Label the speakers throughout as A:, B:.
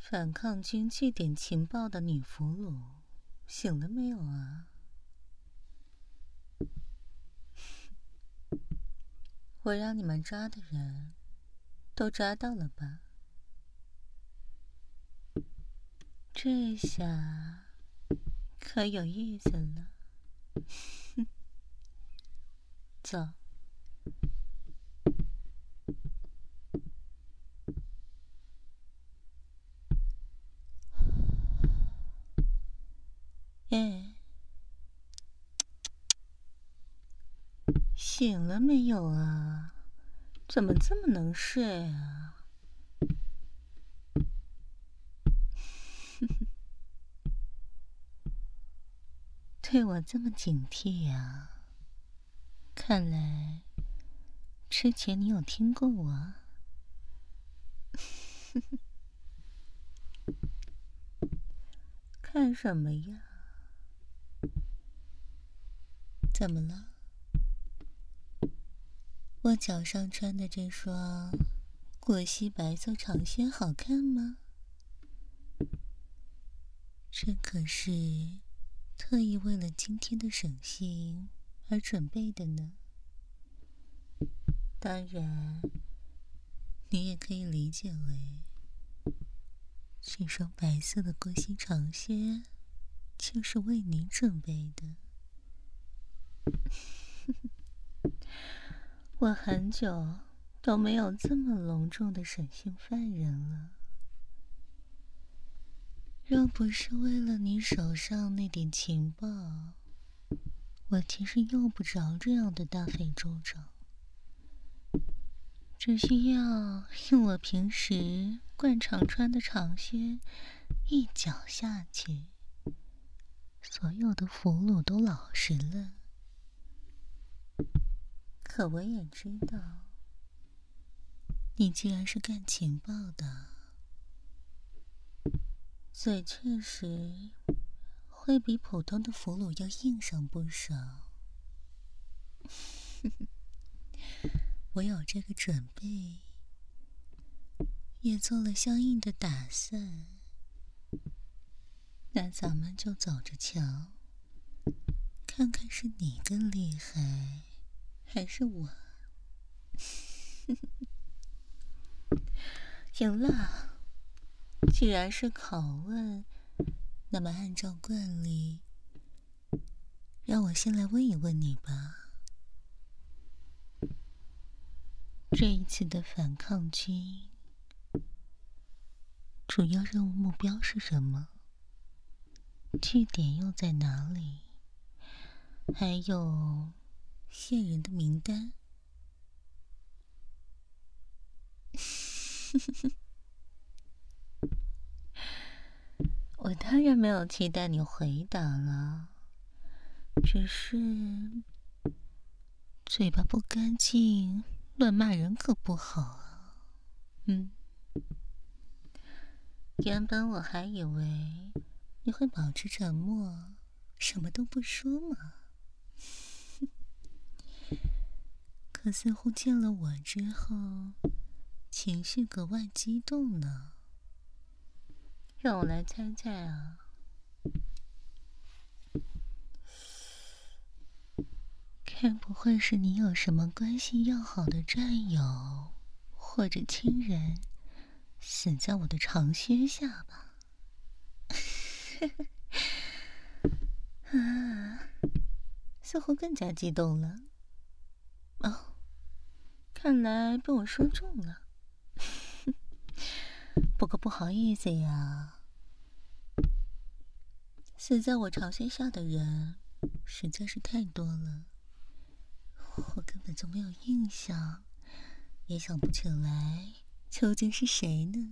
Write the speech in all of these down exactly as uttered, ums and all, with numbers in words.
A: 反抗军据点情报的女俘虏醒了没有啊？我让你们抓的人都抓到了吧？这下可有意思了。走。哎，醒了没有啊？怎么这么能睡啊？对我这么警惕呀？看来之前你有听过我。看什么呀？怎么了？我脚上穿的这双过膝白色长靴好看吗？这可是特意为了今天的审讯而准备的呢。当然，你也可以理解为这双白色的过膝长靴就是为你准备的。我很久都没有这么隆重的审讯犯人了。若不是为了你手上那点情报，我其实用不着这样的大费周章，只需要用我平时惯常穿的长靴一脚下去，所有的俘虏都老实了。可我也知道，你既然是干情报的，所以确实会比普通的俘虏要硬上不少。我有这个准备，也做了相应的打算，那咱们就走着瞧，看看是你更厉害，还是我。行了，既然是拷问，那么按照惯例，让我先来问一问你吧。这一次的反抗军主要任务目标是什么？据点又在哪里？还有线人的名单？我当然没有期待你回答了，只是嘴巴不干净，乱骂人可不好啊。嗯，原本我还以为你会保持沉默，什么都不说嘛。可似乎见了我之后，情绪格外激动呢。让我来猜猜啊，该不会是你有什么关系要好的战友或者亲人死在我的长靴下吧？啊，似乎更加激动了。哦，看来被我说中了。不过不好意思呀，死在我长靴下的人实在是太多了，我根本就没有印象，也想不起来究竟是谁呢。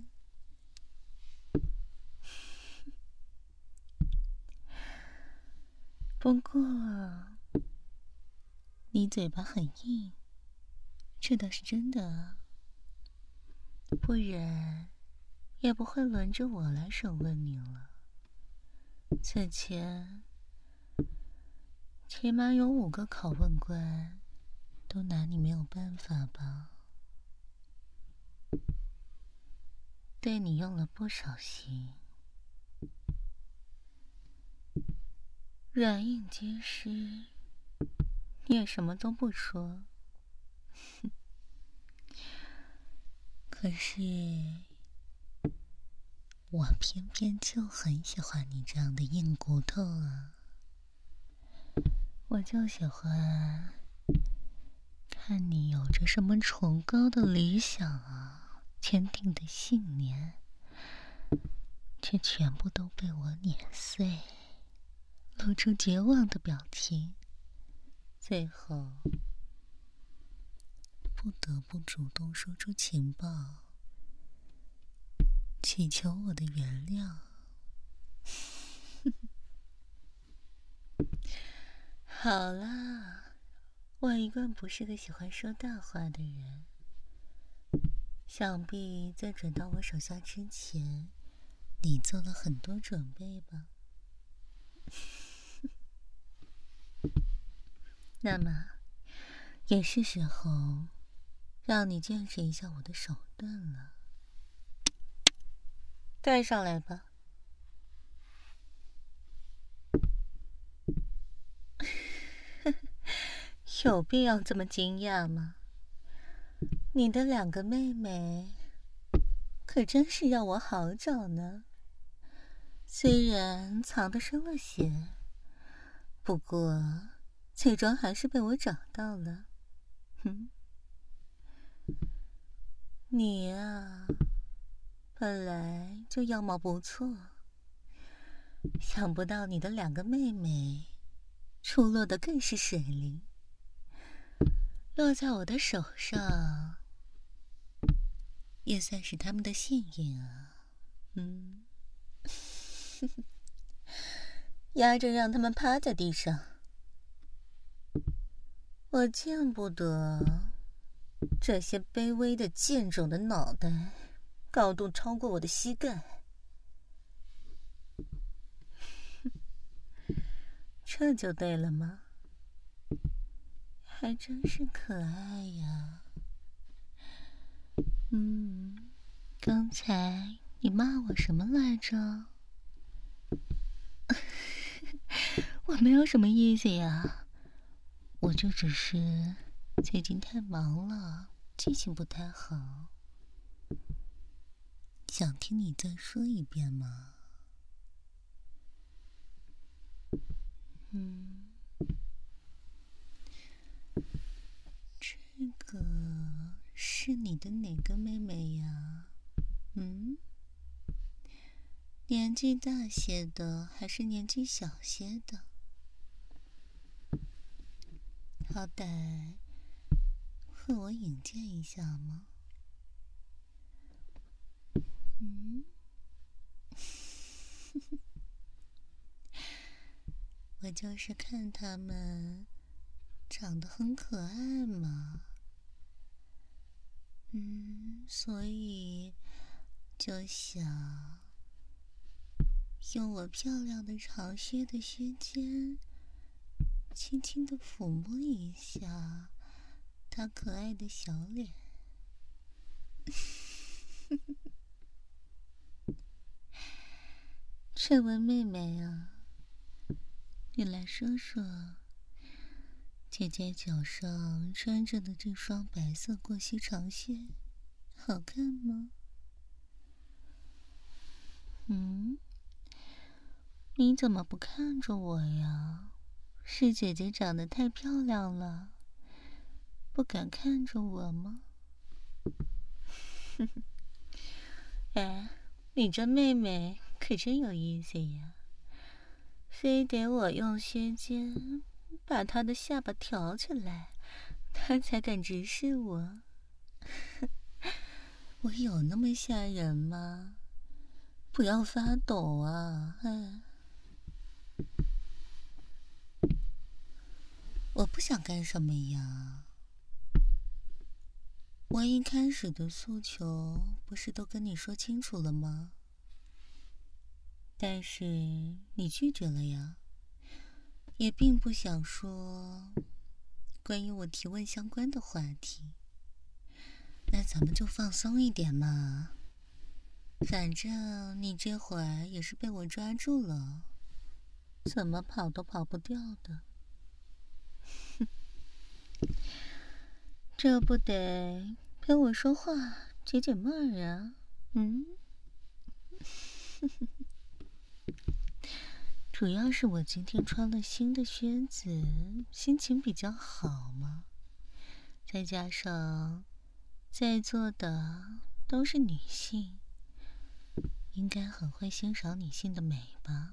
A: 不过你嘴巴很硬，这倒是真的啊，不然也不会轮着我来审问你了。此前起码有五个拷问官都拿你没有办法吧？ 对你用了不少心，软硬皆施，你也什么都不说。可是我偏偏就很喜欢你这样的硬骨头啊！我就喜欢看你有着什么崇高的理想啊，坚定的信念，却全部都被我碾碎，露出绝望的表情，最后不得不主动说出情报，祈求我的原谅。好啦，我一贯不是个喜欢说大话的人，想必在转到我手下之前，你做了很多准备吧？那么，也是时候让你见识一下我的手段了。带上来吧。有必要这么惊讶吗？你的两个妹妹可真是让我好找呢。虽然藏得深了些，不过最终还是被我找到了。哼，你啊，本来就样貌不错，想不到你的两个妹妹出落的更是水灵，落在我的手上也算是他们的幸运啊。嗯，压着让他们趴在地上，我见不得这些卑微的贱种的脑袋高度超过我的膝盖。这就对了吗？还真是可爱呀。嗯，刚才你骂我什么来着？我没有什么意思呀，我就只是最近太忙了，记性不太好。想听你再说一遍吗？嗯，这个是你的哪个妹妹呀？嗯，年纪大些的还是年纪小些的？好歹和我引荐一下吗？嗯，我就是看他们长得很可爱嘛，嗯，所以就想用我漂亮的长靴的靴尖，轻轻地抚摸一下她可爱的小脸。这位妹妹啊，你来说说，姐姐脚上穿着的这双白色过膝长靴好看吗？嗯，你怎么不看着我呀？是姐姐长得太漂亮了，不敢看着我吗？哎，你这妹妹可真有意思呀，非得我用靴尖把她的下巴挑起来，她才敢直视我。我有那么吓人吗？不要发抖啊！哎，我不想干什么呀。我一开始的诉求不是都跟你说清楚了吗？但是你拒绝了呀，也并不想说关于我提问相关的话题。那咱们就放松一点嘛。 反正你这会儿也是被我抓住了，怎么跑都跑不掉的。哼，这不得陪我说话解解闷儿啊？嗯，主要是我今天穿了新的靴子，心情比较好嘛。再加上在座的都是女性，应该很会欣赏女性的美吧？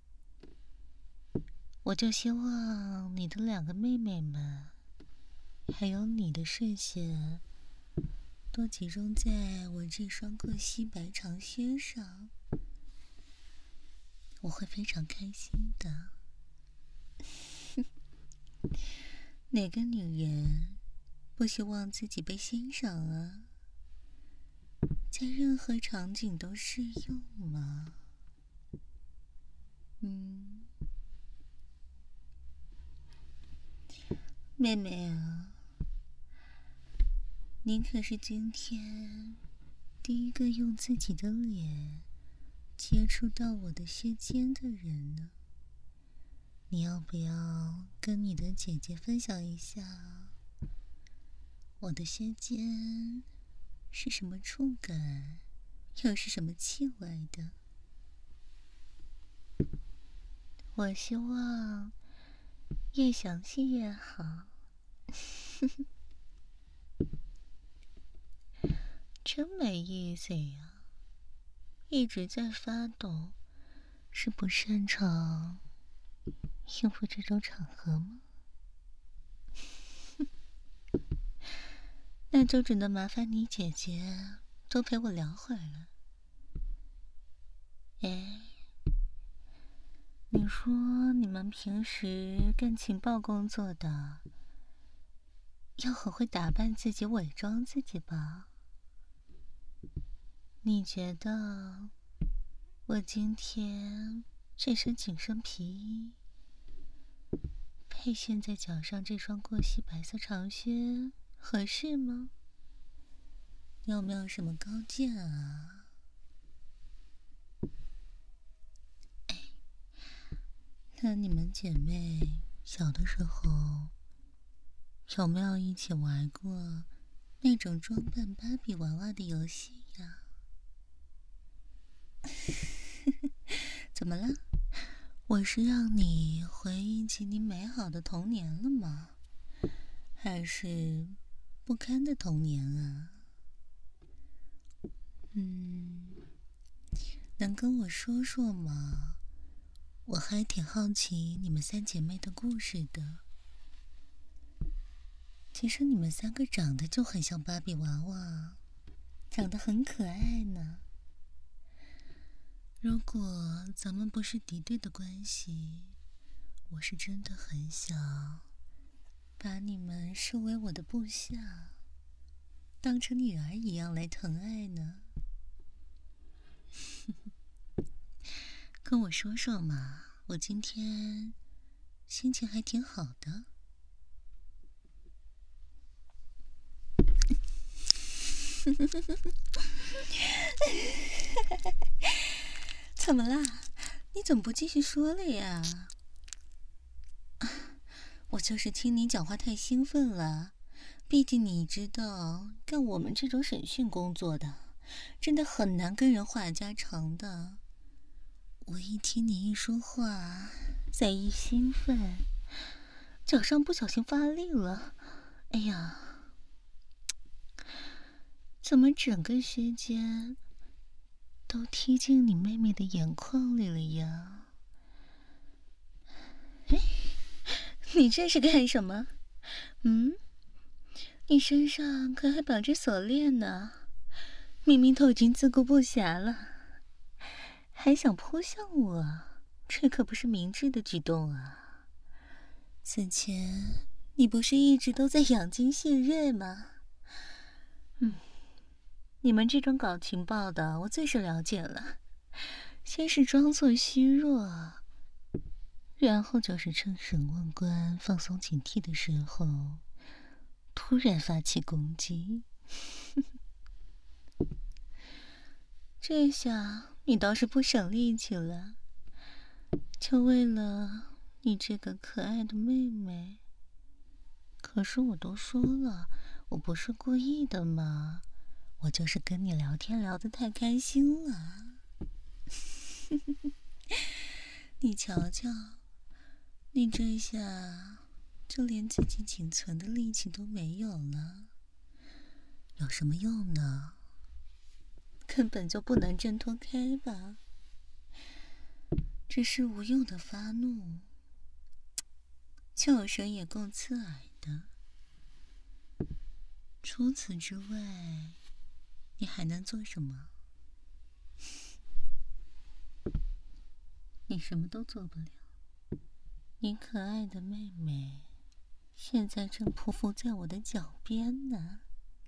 A: 我就希望你的两个妹妹们，还有你的视线，多集中在我这双过膝白长靴上，我会非常开心的。哪个女人不希望自己被欣赏啊？在任何场景都适用嘛。嗯，妹妹啊，你可是今天第一个用自己的脸接触到我的靴尖的人呢。你要不要跟你的姐姐分享一下我的靴尖是什么触感，又是什么气味的？我希望越详细越好。真没意思呀，一直在发抖，是不擅长应付这种场合吗？那就只能麻烦你姐姐多陪我聊会儿了。哎，你说你们平时干情报工作的，要很会打扮自己、伪装自己吧？你觉得我今天这身紧身皮衣，配现在脚上这双过膝白色长靴合适吗？有没有什么高见啊？哎，那你们姐妹小的时候有没有一起玩过那种装扮芭比娃娃的游戏呀？怎么了？我是让你回忆起你美好的童年了吗？还是不堪的童年啊？嗯，能跟我说说吗？我还挺好奇你们三姐妹的故事的。其实你们三个长得就很像芭比娃娃，长得很可爱呢。如果咱们不是敌对的关系，我是真的很想把你们视为我的部下，当成女儿一样来疼爱呢。跟我说说嘛，我今天心情还挺好的。怎么啦？你怎么不继续说了呀？我就是听你讲话太兴奋了，毕竟你知道，干我们这种审讯工作的，真的很难跟人话家常的。我一听你一说话，再一兴奋，脚上不小心发力了，哎呀，怎么整个靴尖都踢进你妹妹的眼眶里了呀？哎，你这是干什么？嗯？你身上可还绑着锁链呢，明明都已经自顾不暇了，还想扑向我，这可不是明智的举动啊！此前你不是一直都在养精蓄锐吗？嗯，你们这种搞情报的，我最是了解了。先是装作虚弱，然后就是趁审问官放松警惕的时候，突然发起攻击。 这下你倒是不省力气了，就为了你这个可爱的妹妹。可是我都说了，我不是故意的嘛，我就是跟你聊天聊得太开心了。你瞧瞧，你这下就连自己仅存的力气都没有了，有什么用呢？根本就不能挣脱开吧，只是无用的发怒，叫声也够刺耳的。除此之外，你还能做什么？你什么都做不了。你可爱的妹妹现在正匍匐在我的脚边呢。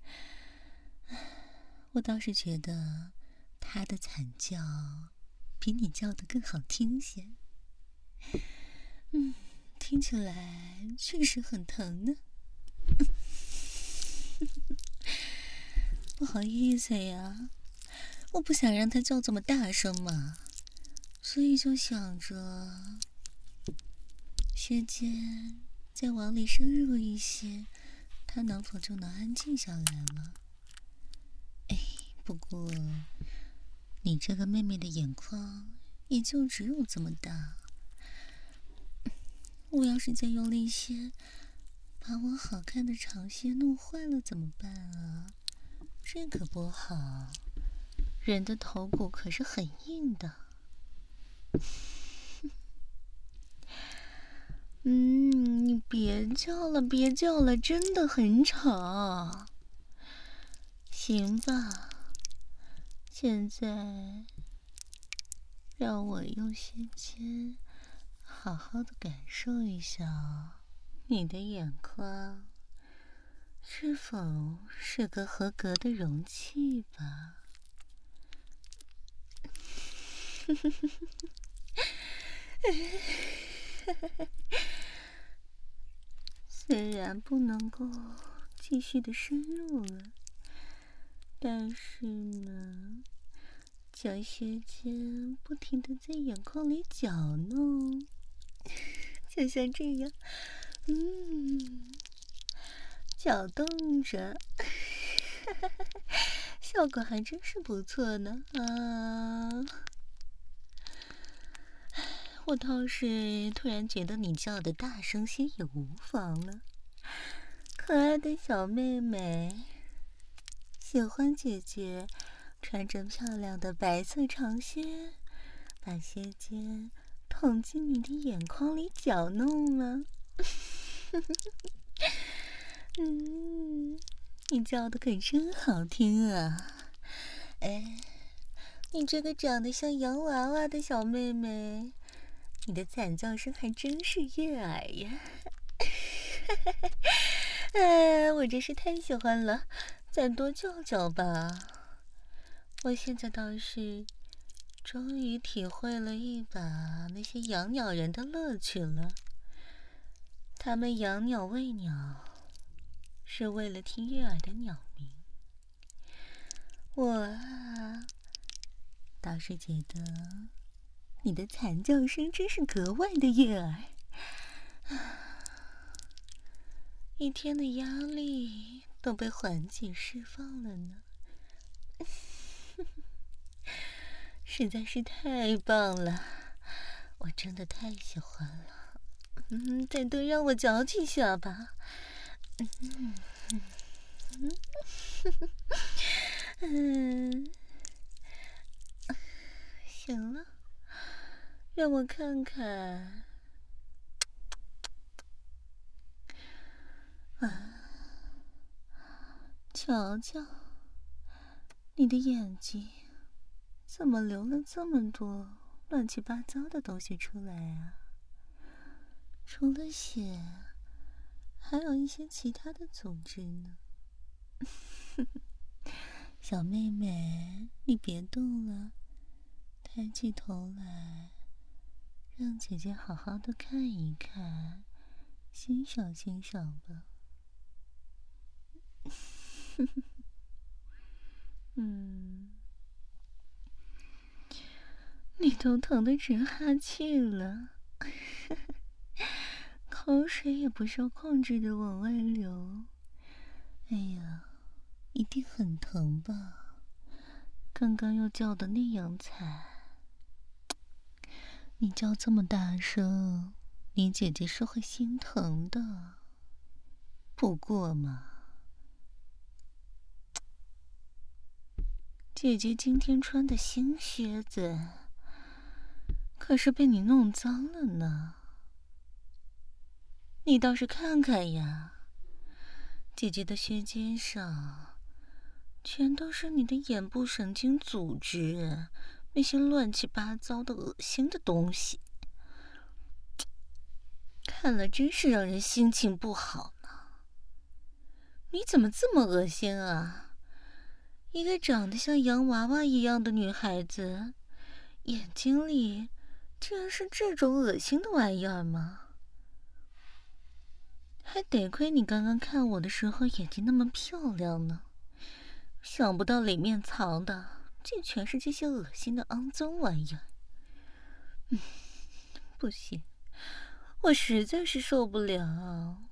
A: 我倒是觉得她的惨叫比你叫的更好听些。嗯，听起来确实很疼呢。不好意思呀，我不想让她叫这么大声嘛，所以就想着时间再往里深入一些，她能否就能安静下来了？哎，不过你这个妹妹的眼眶也就只有这么大，我要是再用力些，把我好看的长靴弄坏了怎么办啊？这可不好，人的头骨可是很硬的。嗯，你别叫了，别叫了，真的很吵。行吧，现在让我用靴尖好好的感受一下你的眼眶是否是个合格的容器吧。虽然不能够继续的深入了，但是呢，将靴尖不停的在眼眶里搅弄，就像这样，嗯，搅动着，效果还真是不错呢啊！我倒是突然觉得你叫的大声些也无妨了。可爱的小妹妹，喜欢姐姐穿着漂亮的白色长靴，把靴尖捅进你的眼眶里搅弄吗？嗯，你叫的可真好听啊！哎，你这个长得像洋娃娃的小妹妹，你的惨叫声还真是悦耳呀！哎，我真是太喜欢了，再多叫叫吧。我现在倒是终于体会了一把那些养鸟人的乐趣了。他们养鸟喂鸟，是为了听悦耳的鸟鸣。我啊，倒是觉得你的惨叫声真是格外的悦耳。一天的压力都被缓解释放了呢，实在是太棒了，我真的太喜欢了。嗯，再多让我嚼几下吧。嗯嗯，行了，让我看看。啊，瞧瞧，你的眼睛怎么流了这么多乱七八糟的东西出来啊？除了血，还有一些其他的组织呢。小妹妹，你别动了，抬起头来，让姐姐好好的看一看，欣赏欣赏吧。嗯， 你都疼得直哈气了，口水也不受控制的往外流。哎呀，一定很疼吧？刚刚又叫的那样惨，你叫这么大声，你姐姐是会心疼的。不过嘛，姐姐今天穿的新靴子可是被你弄脏了呢。你倒是看看呀，姐姐的靴尖上全都是你的眼部神经组织，那些乱七八糟的恶心的东西，看了真是让人心情不好呢。你怎么这么恶心啊？一个长得像洋娃娃一样的女孩子，眼睛里竟然是这种恶心的玩意儿吗？还得亏你刚刚看我的时候眼睛那么漂亮呢，想不到里面藏的竟全是这些恶心的肮脏玩意儿。嗯，不行，我实在是受不了。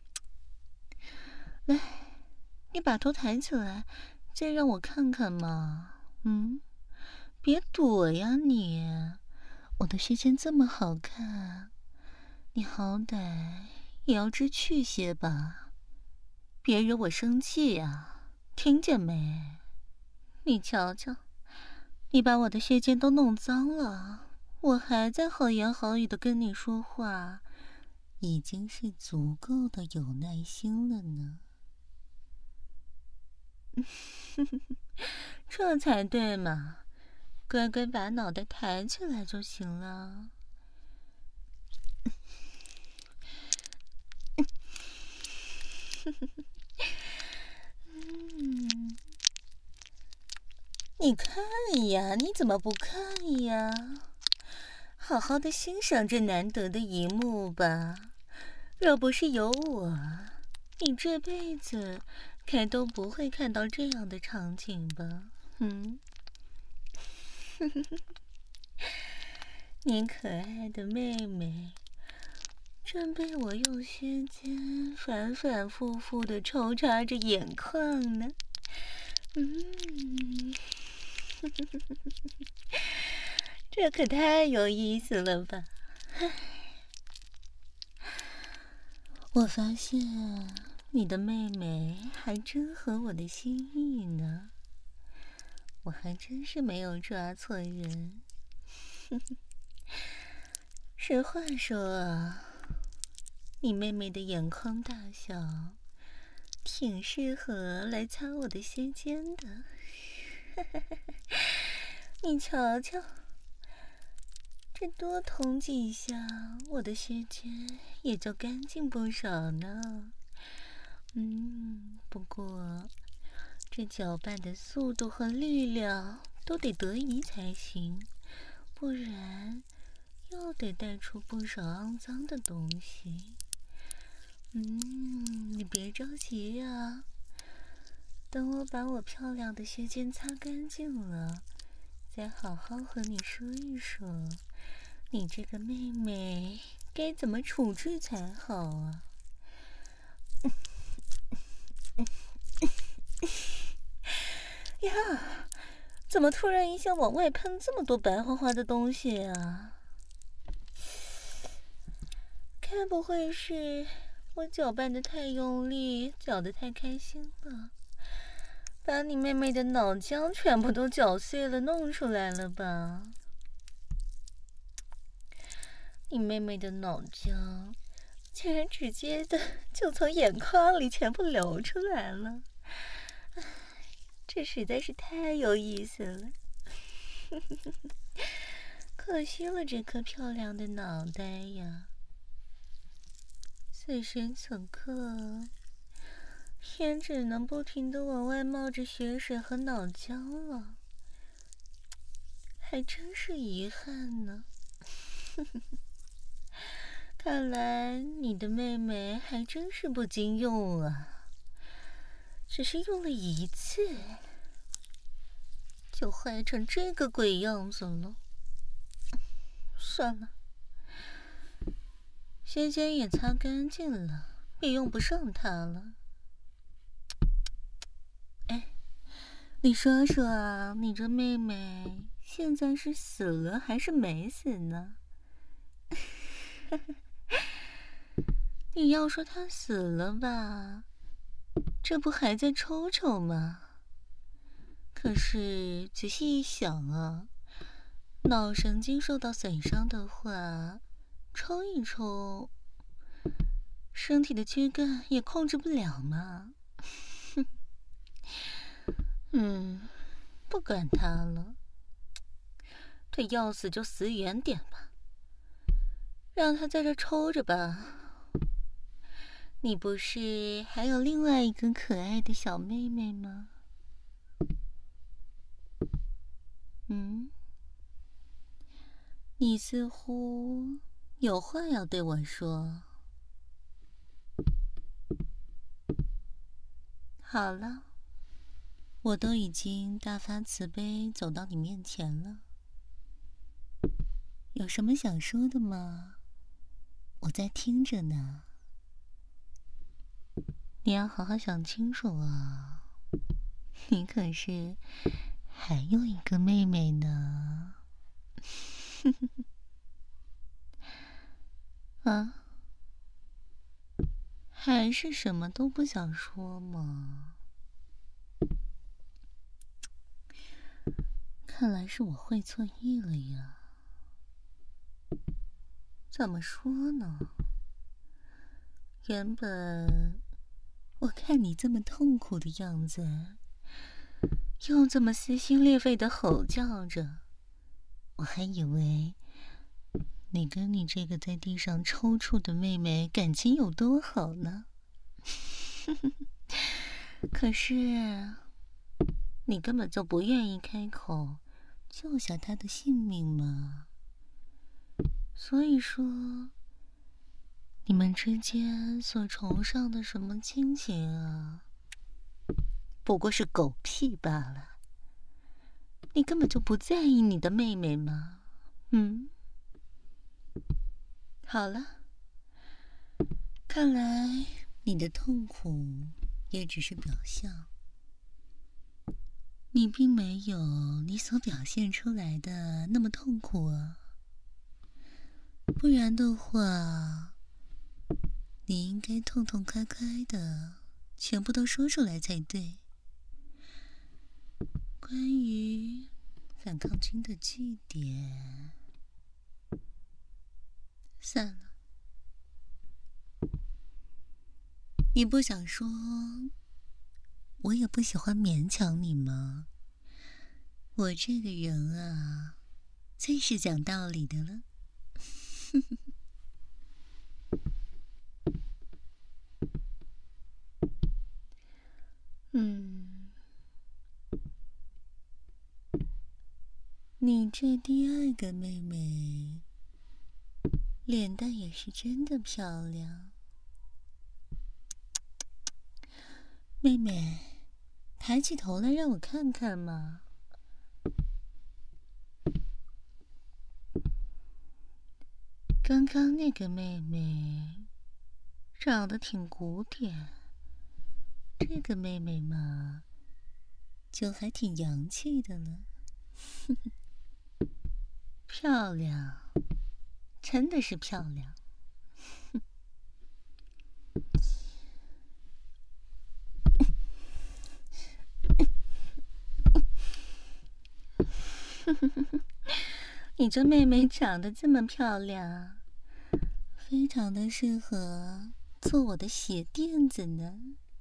A: 来，你把头抬起来，再让我看看嘛。嗯，别躲呀你，我的靴尖这么好看，你好歹也要知趣些吧，别惹我生气呀，听见没？你瞧瞧，你把我的靴尖都弄脏了，我还在好言好语的跟你说话，已经是足够的有耐心了呢。这才对嘛，乖乖把脑袋抬起来就行了。嗯，你看呀，你怎么不看呀？好好的欣赏这难得的一幕吧。若不是有我，你这辈子该都不会看到这样的场景吧？嗯，你可爱的妹妹正被我用靴尖反反复复的抽插着眼眶呢。嗯，这可太有意思了吧！我发现你的妹妹还真合我的心意呢，我还真是没有抓错人。实话说啊，你妹妹的眼眶大小挺适合来擦我的靴尖的。你瞧瞧，这多捅几下，我的靴尖也就干净不少呢。嗯，不过这搅拌的速度和力量都得得宜才行，不然又得带出不少肮脏的东西。嗯，你别着急呀，等我把我漂亮的靴尖擦干净了，再好好和你说一说，你这个妹妹该怎么处置才好啊？呀，怎么突然一下往外喷这么多白花花的东西啊？该不会是我搅拌得太用力，搅得太开心了，把你妹妹的脑浆全部都搅碎了，弄出来了吧？你妹妹的脑浆竟然直接的就从眼眶里全部流出来了，这实在是太有意思了。可惜了这颗漂亮的脑袋呀！此时此刻，也只能不停地往外冒着血水和脑浆了，还真是遗憾呢。看来你的妹妹还真是不经用啊，只是用了一次，就坏成这个鬼样子了。 算了，鞋尖也擦干净了，也用不上它了。哎，你说说啊，你这妹妹现在是死了还是没死呢？你要说她死了吧，这不还在抽抽吗？可是仔细一想啊，脑神经受到损伤的话，抽一抽，身体的躯干也控制不了嘛。嗯，不管他了，对，要死就死远点吧，让他在这抽着吧。你不是还有另外一个可爱的小妹妹吗？嗯，你似乎有话要对我说。好了，我都已经大发慈悲走到你面前了，有什么想说的吗？我在听着呢。你要好好想清楚啊，你可是还有一个妹妹呢。啊？还是什么都不想说吗？看来是我会错意了呀。怎么说呢？原本我看你这么痛苦的样子，又这么撕心裂肺的吼叫着，我还以为你跟你这个在地上抽搐的妹妹感情有多好呢。可是你根本就不愿意开口救下她的性命嘛。所以说你们之间所崇尚的什么亲情啊，不过是狗屁罢了。你根本就不在意你的妹妹吗？嗯？好了，看来你的痛苦也只是表象，你并没有你所表现出来的那么痛苦啊。不然的话，你应该痛痛快快的全部都说出来才对。关于反抗军的据点，算了，你不想说，我也不喜欢勉强你嘛。我这个人啊，最是讲道理的了。嗯，你这第二个妹妹，脸蛋也是真的漂亮。妹妹，抬起头来让我看看嘛。刚刚那个妹妹长得挺古典，这个妹妹嘛，就还挺洋气的了。漂亮，真的是漂亮。你这妹妹长得这么漂亮，非常的适合做我的鞋垫子呢。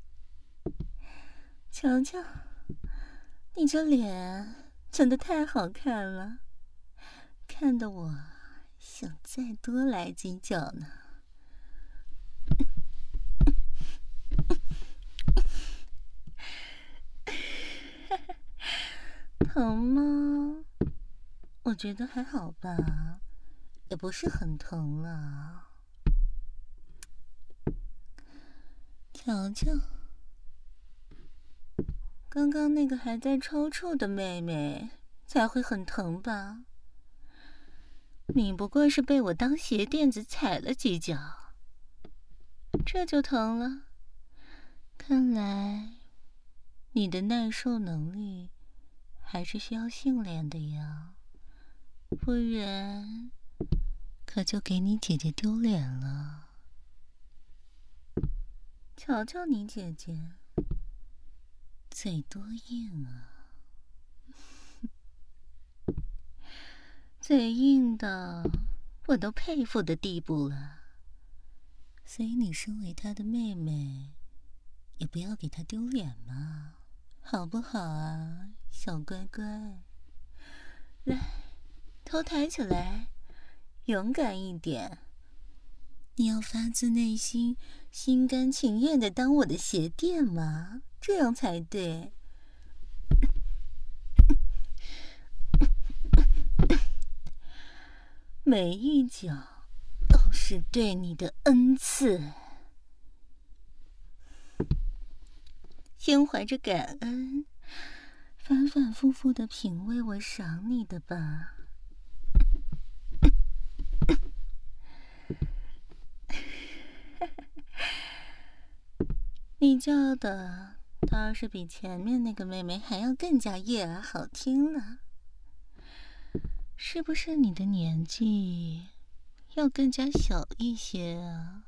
A: 瞧瞧，你这脸真的太好看了，看得我想再多来几脚呢。疼吗？我觉得还好吧，也不是很疼啊。瞧瞧，刚刚那个还在抽搐的妹妹才会很疼吧？ 你不过是被我当鞋垫子踩了几脚，这就疼了。看来你的耐受能力还是需要训练的呀，不然可就给你姐姐丢脸了。瞧瞧你姐姐，嘴多硬啊！嘴硬的我都佩服的地步了。所以你身为她的妹妹，也不要给她丢脸嘛，好不好啊，小乖乖？来，头抬起来，勇敢一点。你要发自内心、心甘情愿的当我的鞋垫嘛，这样才对。每一脚都是对你的恩赐，先怀着感恩，反反复复的品味我赏你的吧。你叫的倒是比前面那个妹妹还要更加悦耳好听了，是不是你的年纪要更加小一些啊？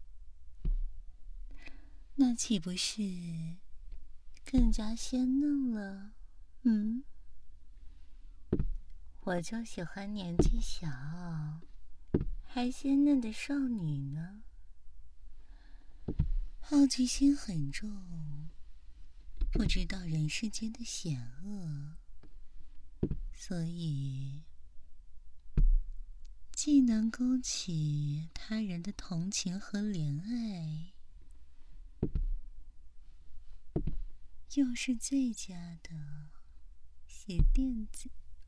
A: 那岂不是更加鲜嫩了？嗯，我就喜欢年纪小还鲜嫩的少女呢。好奇心很重，不知道人世间的险恶，所以既能勾起他人的同情和怜爱，又是最佳的鞋垫子。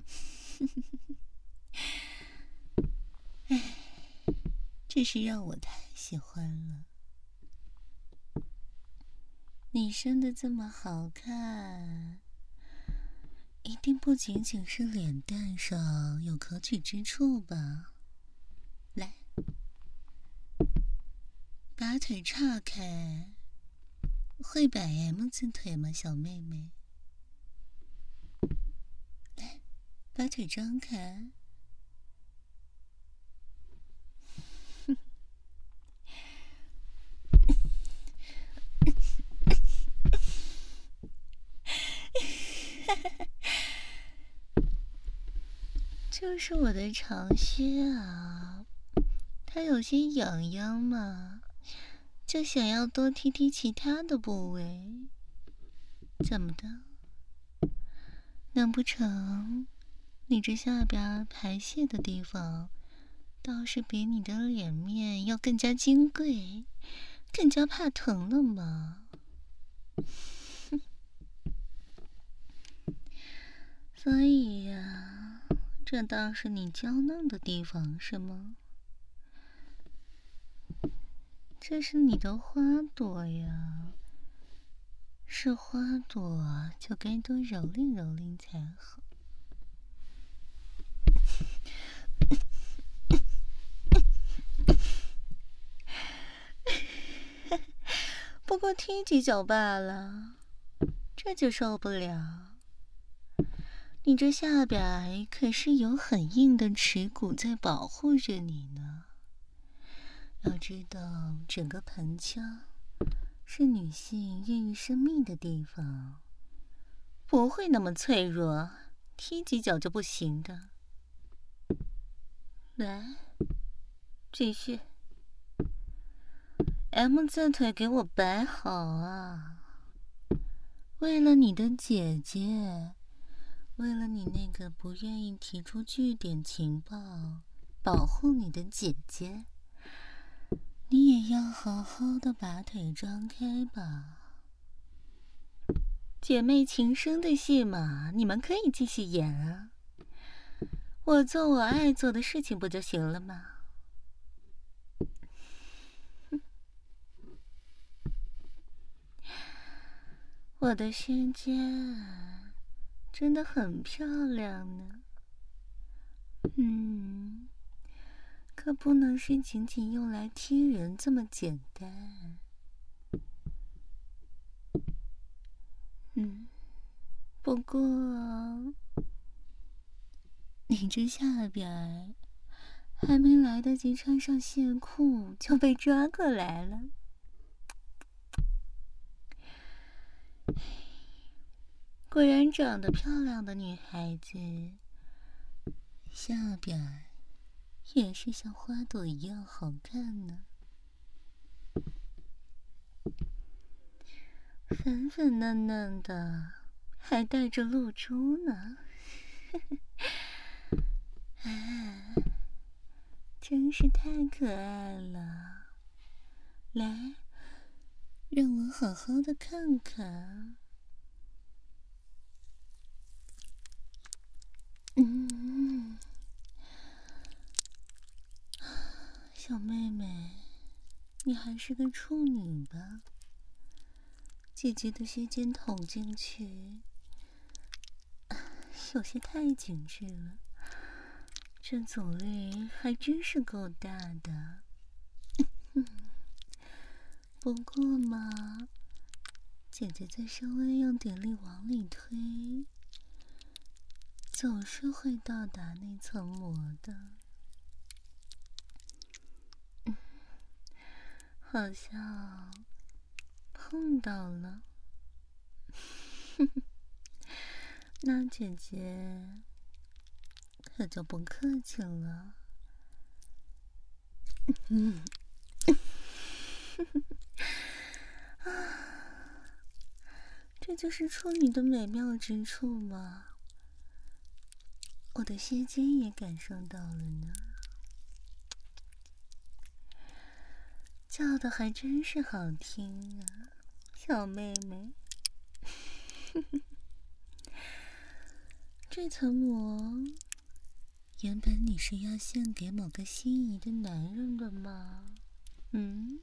A: 唉，真是让我太喜欢了。你生得这么好看，一定不仅仅是脸蛋上有可取之处吧？来，把腿岔开。会摆 M 字腿吗，小妹妹？来，把腿张开。就是我的长靴啊，它有些痒痒嘛，就想要多踢踢其他的部位。怎么的？难不成你这下边排泄的地方倒是比你的脸面要更加金贵，更加怕疼了吗？所以呀，这倒是你娇嫩的地方是吗？这是你的花朵呀，是花朵就该多蹂躏蹂躏才好。不过踢几脚罢了，这就受不了。你这下边可是有很硬的耻骨在保护着你呢。要知道，整个盆腔是女性孕育生命的地方，不会那么脆弱，踢几脚就不行的。来，继续。M 字腿给我摆好啊！为了你的姐姐，为了你那个不愿意提出据点情报保护你的姐姐，你也要好好的把腿张开吧。姐妹情深的戏码，你们可以继续演啊。我做我爱做的事情不就行了吗？我的萱萱真的很漂亮呢。嗯， 可不能是仅仅用来踢人这么简单。嗯，不过你这下边还没来得及穿上线裤就被抓过来了。果然长得漂亮的女孩子，下边也是像花朵一样好看呢，粉粉嫩嫩的，还带着露珠呢。啊，真是太可爱了！来，让我好好的看看。嗯，小妹妹，你还是个处女吧？姐姐的靴尖捅进去，有些太紧致了，这阻力还真是够大的。不过嘛，姐姐再稍微用点力往里推，总是会到达那层膜的。嗯，好像碰到了。那姐姐可就不客气了。嗯，啊，这就是处女的美妙之处吗？我的蝎尖也感受到了呢，叫的还真是好听啊，小妹妹。这层膜原本你是要献给某个心仪的男人的吗？嗯，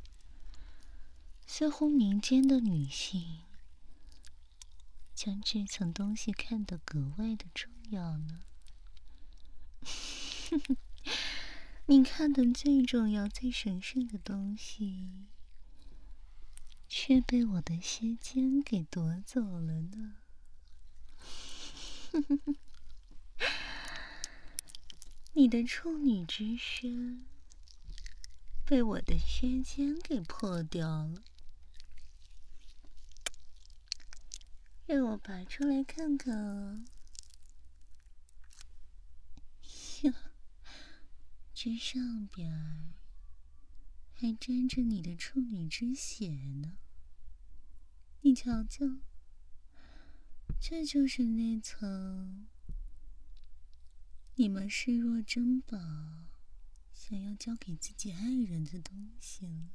A: 似乎民间的女性将这层东西看得格外的重要呢。你看的最重要、最神圣的东西，却被我的蝎尖给夺走了呢。你的处女之身被我的靴尖给破掉了，让我拔出来看看啊！哟，这上边还沾着你的处女之血呢，你瞧瞧，这就是那层你们视若珍宝，想要交给自己爱人的东西了。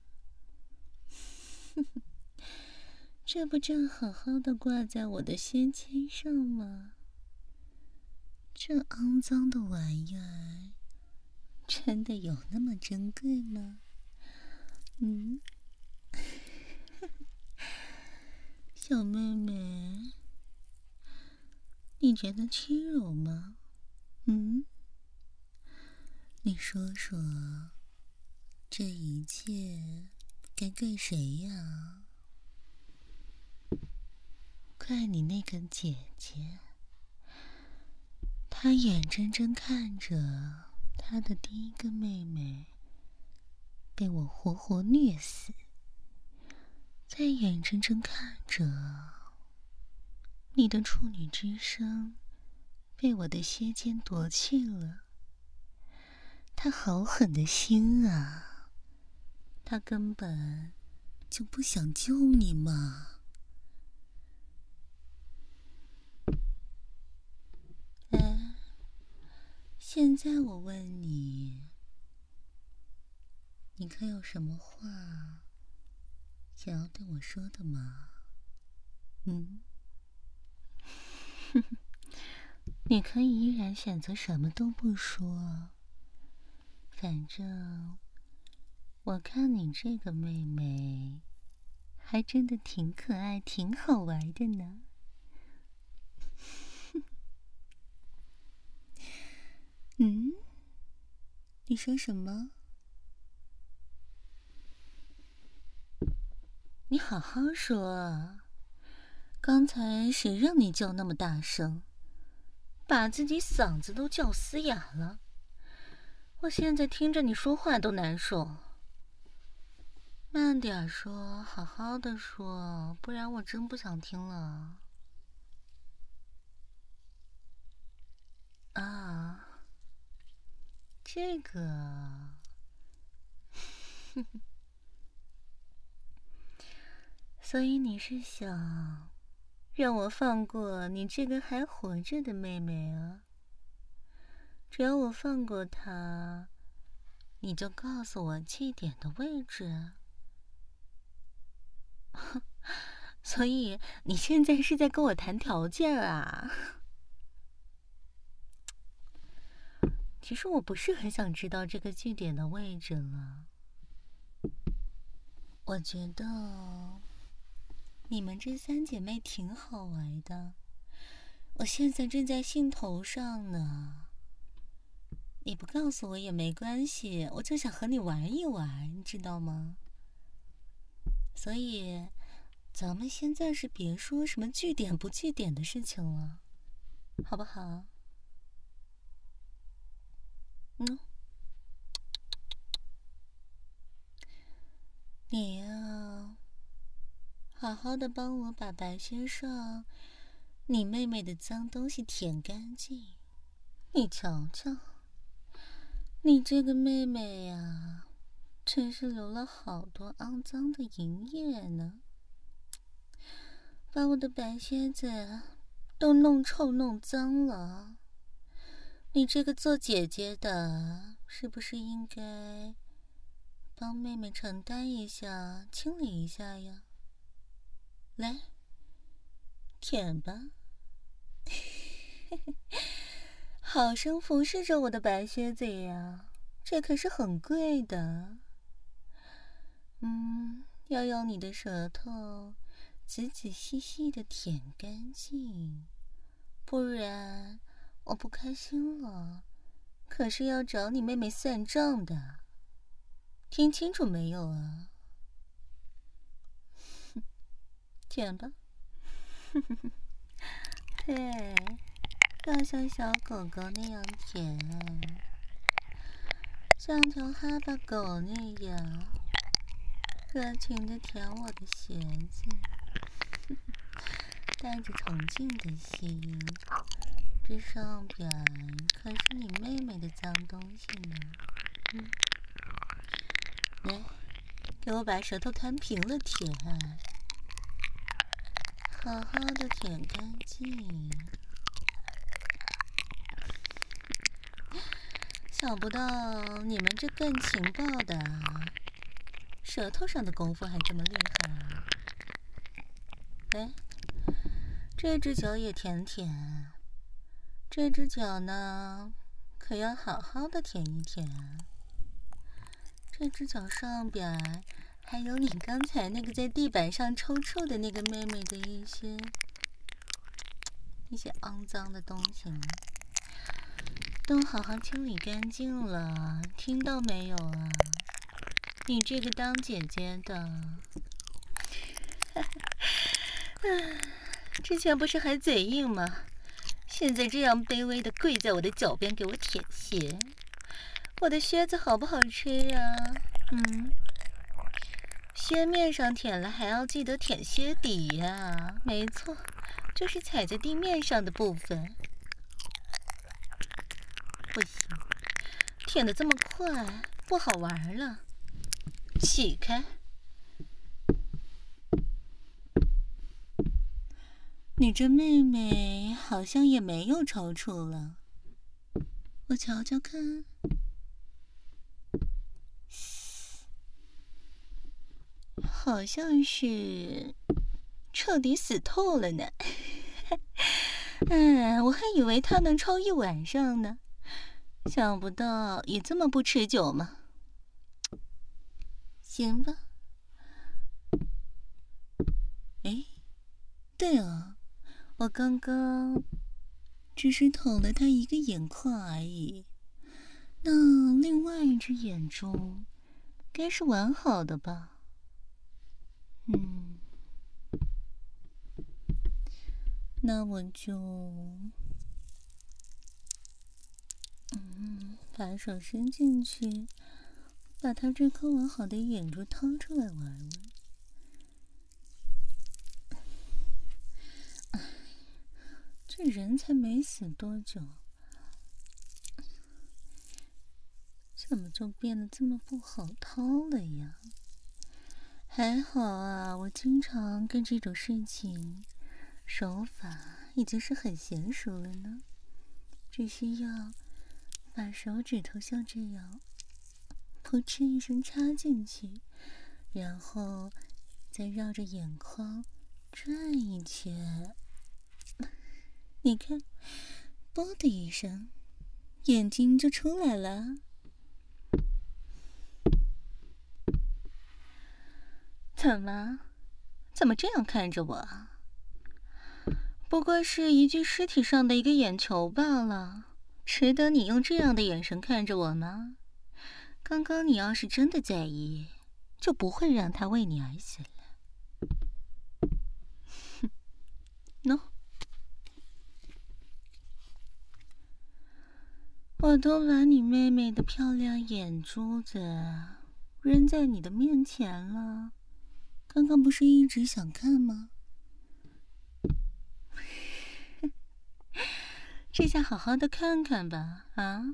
A: 这不正好好的挂在我的靴尖上吗？这肮脏的玩意儿，真的有那么珍贵吗？嗯，小妹妹，你觉得轻柔吗？嗯，你说说，这一切该怪谁呀？怪你那个姐姐，她眼睁睁看着她的第一个妹妹被我活活虐死，再眼睁睁看着你的处女之身被我的蝎尖夺去了。她好狠的心啊，她根本就不想救你嘛。哎，现在我问你，你可有什么话想要对我说的吗？嗯，你可以依然选择什么都不说，反正我看你这个妹妹还真的挺可爱挺好玩的呢。嗯， 你说什么？你好好说啊！刚才谁让你叫那么大声，把自己嗓子都叫嘶哑了？我现在听着你说话都难受。慢点说，好好的说，不然我真不想听了。啊，这个，所以你是想让我放过你这个还活着的妹妹啊？只要我放过她，你就告诉我祭典的位置。所以你现在是在跟我谈条件啊？其实我不是很想知道这个祭典的位置了。我觉得你们这三姐妹挺好玩的，我现在正在兴头上呢。你不告诉我也没关系，我就想和你玩一玩，你知道吗？所以咱们现在是别说什么据点不据点的事情了，好不好？嗯，你呀，好好的帮我把白轩上你妹妹的脏东西舔干净。你瞧瞧，你这个妹妹呀，真是流了好多肮脏的淫液呢，把我的白靴子都弄臭弄脏了。你这个做姐姐的，是不是应该帮妹妹承担一下，清理一下呀？来，舔吧，好生服侍着我的白靴子呀，这可是很贵的。嗯，要用你的舌头仔仔细细的舔干净，不然我不开心了，可是要找你妹妹算账的。听清楚没有啊？舔吧。对，要像小狗狗那样舔，像条哈巴狗那样热情的舔我的鞋子，带着崇敬的心。这上边可是你妹妹的脏东西呢。嗯，来，给我把舌头摊平了舔，好好的舔干净。想不到你们这更情报的，舌头上的功夫还这么厉害啊！来，这只脚也舔舔，这只脚呢，可要好好的舔一舔。这只脚上边还有你刚才那个在地板上抽搐的那个妹妹的一些一些肮脏的东西呢，都好好清理干净了，听到没有啊？你这个当姐姐的，之前不是还嘴硬吗？现在这样卑微的跪在我的脚边给我舔鞋，我的靴子好不好吹呀？嗯，靴面上舔了还要记得舔靴底呀。没错，就是踩在地面上的部分。不行，舔得这么快，不好玩了。起开！你这妹妹好像也没有抽搐了，我瞧瞧看。好像是彻底死透了呢。嗯，我还以为她能抽一晚上呢，想不到也这么不持久嘛。行吧。哎，对了，我刚刚只是捅了他一个眼眶而已， 那另外一只眼珠该是完好的吧？嗯，那我就嗯把手伸进去，把他这颗完好的眼珠掏出来玩玩。这人才没死多久，怎么就变得这么不好掏了呀？还好啊，我经常跟这种事情手法已经是很娴熟了呢，只需要把手指头像这样噗嗤一声插进去，然后再绕着眼眶转一圈，你看，啵的一声，眼睛就出来了。怎么？怎么这样看着我？不过是一具尸体上的一个眼球罢了，值得你用这样的眼神看着我吗？刚刚你要是真的在意，就不会让他为你而死了。哼，喏，我都把你妹妹的漂亮眼珠子扔在你的面前了，刚刚不是一直想看吗？这下好好的看看吧，啊！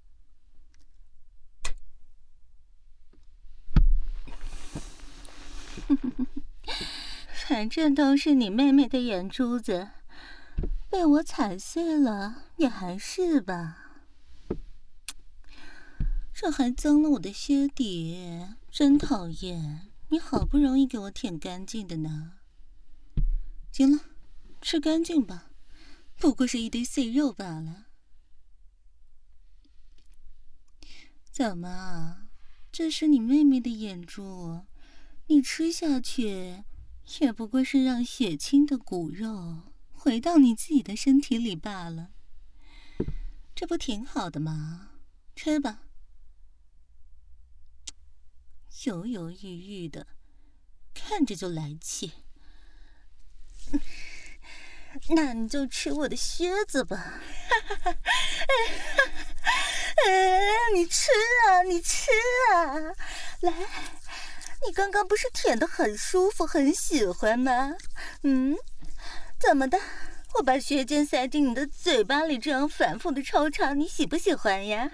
A: 反正都是你妹妹的眼珠子，被我踩碎了也还是吧。这还脏了我的靴底，真讨厌！你好不容易给我舔干净的呢。行了，吃干净吧，不过是一堆碎肉罢了。怎么，这是你妹妹的眼珠，你吃下去也不过是让血清的骨肉回到你自己的身体里罢了，这不挺好的吗？吃吧。犹犹豫豫的，看着就来气。那你就吃我的靴子吧。你吃啊，你吃啊！来，你刚刚不是舔得很舒服，很喜欢吗？嗯，怎么的？我把靴尖塞进你的嘴巴里，这样反复的抽插，你喜不喜欢呀？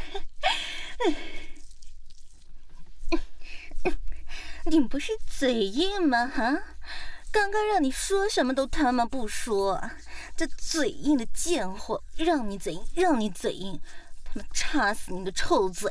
A: 你不是嘴硬吗？哈，刚刚让你说什么都他妈不说，这嘴硬的贱货，让你嘴硬，让你嘴硬，他妈插死你的臭嘴！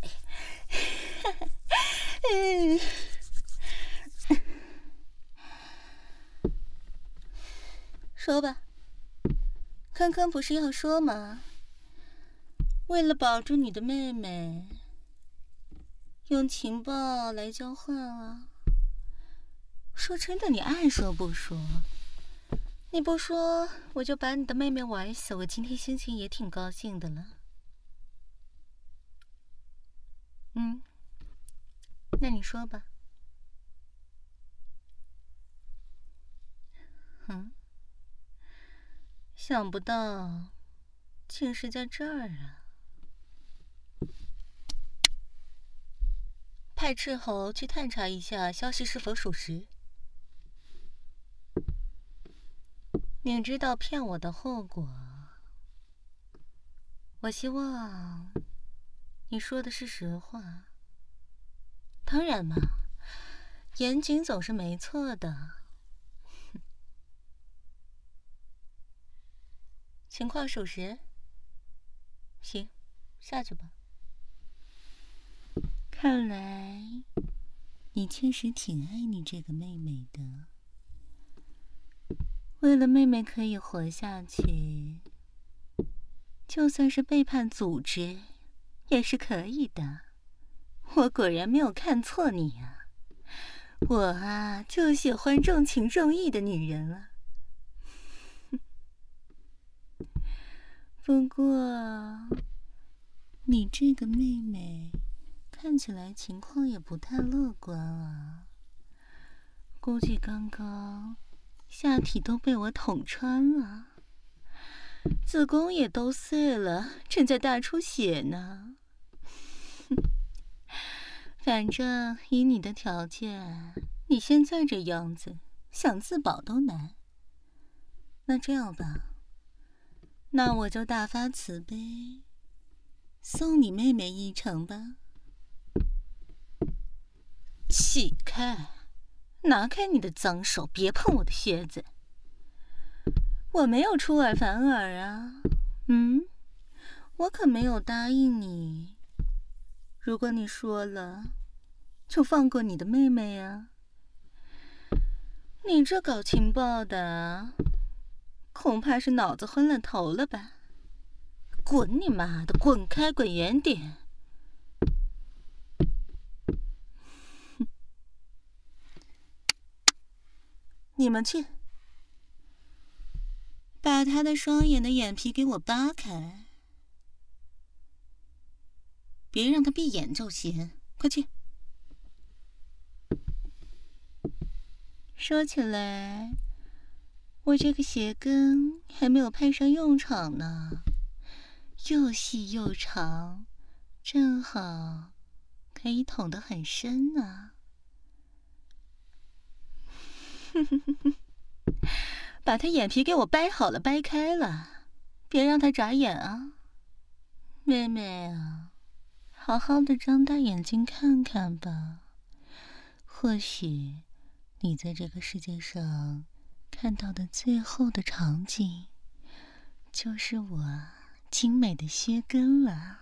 A: 说吧，刚刚不是要说吗？为了保住你的妹妹，用情报来交换啊！说真的，你爱说不说？你不说，我就把你的妹妹玩死，我今天心情也挺高兴的了。嗯，那你说吧。嗯，想不到，竟是在这儿啊！派斥候去探查一下消息是否属实。明知道骗我的后果，我希望你说的是实话。当然嘛，严谨总是没错的。情况属实，行，下去吧。看来你确实挺爱你这个妹妹的。为了妹妹可以活下去，就算是背叛组织也是可以的。我果然没有看错你啊！我啊，就喜欢重情重义的女人了。不过， 你这个妹妹看起来情况也不太乐观啊，估计刚刚下体都被我捅穿了，子宫也都碎了，正在大出血呢。反正以你的条件，你现在这样子，想自保都难。那这样吧，那我就大发慈悲，送你妹妹一程吧。起开，拿开你的脏手，别碰我的靴子。我没有出尔反尔啊，嗯，我可没有答应你。如果你说了，就放过你的妹妹啊。你这搞情报的，恐怕是脑子昏了头了吧？滚你妈的，滚开，滚远点！你们去，把他的双眼的眼皮给我扒开，别让他闭眼就行，快去。说起来，我这个鞋跟还没有派上用场呢，又细又长，正好可以捅得很深呢。把他眼皮给我掰好了，掰开了，别让他眨眼啊。妹妹啊，好好的张大眼睛看看吧，或许你在这个世界上看到的最后的场景，就是我精美的靴跟了。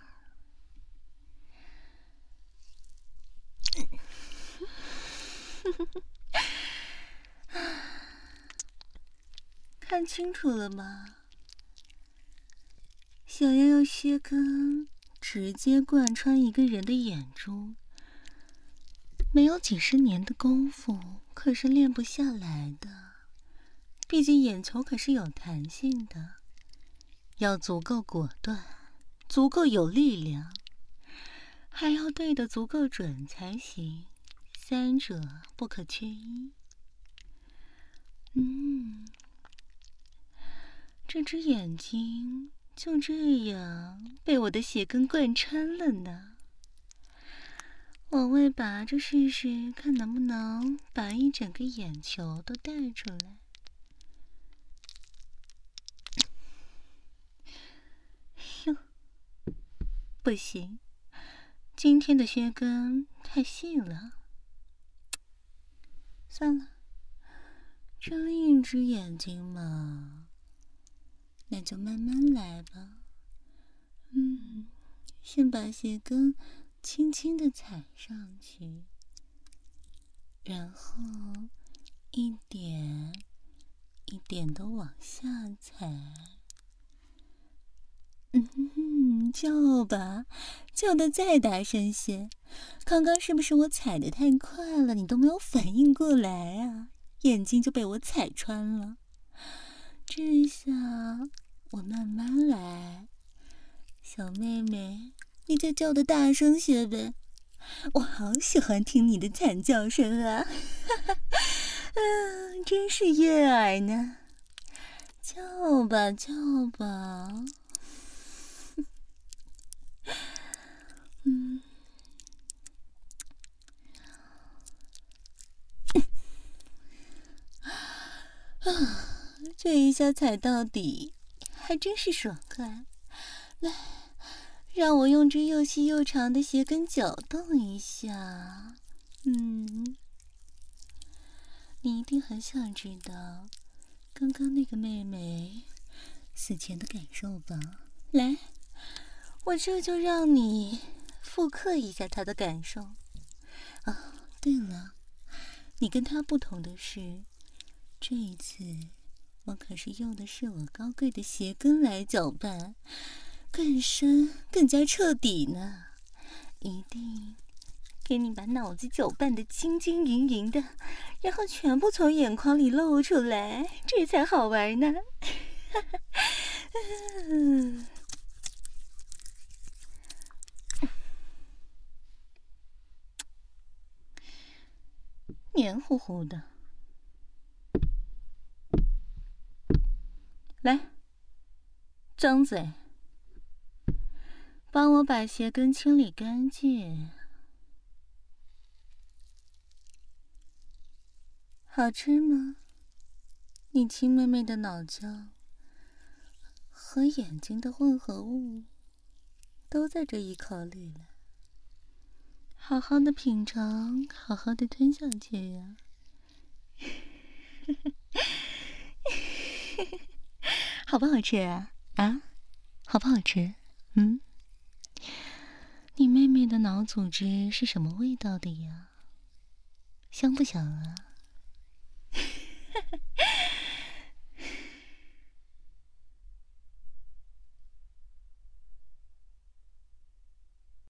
A: 看清楚了吗？想要用靴跟直接贯穿一个人的眼珠，没有几十年的功夫可是练不下来的。毕竟眼球可是有弹性的，要足够果断，足够有力量，还要对得足够准才行，三者不可缺一。嗯，这只眼睛就这样被我的血根贯穿了呢。往外拔着试试，看能不能把一整个眼球都带出来。哟，不行，今天的靴根太细了。算了，这另一只眼睛嘛，那就慢慢来吧。嗯，先把鞋跟轻轻地踩上去，然后一点一点地往下踩。嗯，叫吧，叫得再大声些。刚刚是不是我踩得太快了，你都没有反应过来啊？眼睛就被我踩穿了。这下我慢慢来，小妹妹，你就叫得大声些呗。我好喜欢听你的惨叫声啊！嗯，真是悦耳呢。叫吧，叫吧。嗯，啊，这一下踩到底，还真是爽快。来，让我用这又细又长的鞋跟搅动一下。嗯，你一定很想知道刚刚那个妹妹死前的感受吧？来，我这就让你复刻一下她的感受。啊，对了，你跟她不同的是，这一次我可是用的是我高贵的鞋跟来搅拌，更深更加彻底呢，一定给你把脑子搅拌得晶晶莹莹的，然后全部从眼眶里露出来，这才好玩呢。 黏糊糊的。来，张嘴，帮我把鞋跟清理干净。好吃吗？你亲妹妹的脑浆和眼睛的混合物都在这一口里了，好好的品尝，好好的吞下去呀、好不好吃啊？啊，好不好吃？嗯，你妹妹的脑组织是什么味道的呀？香不香啊？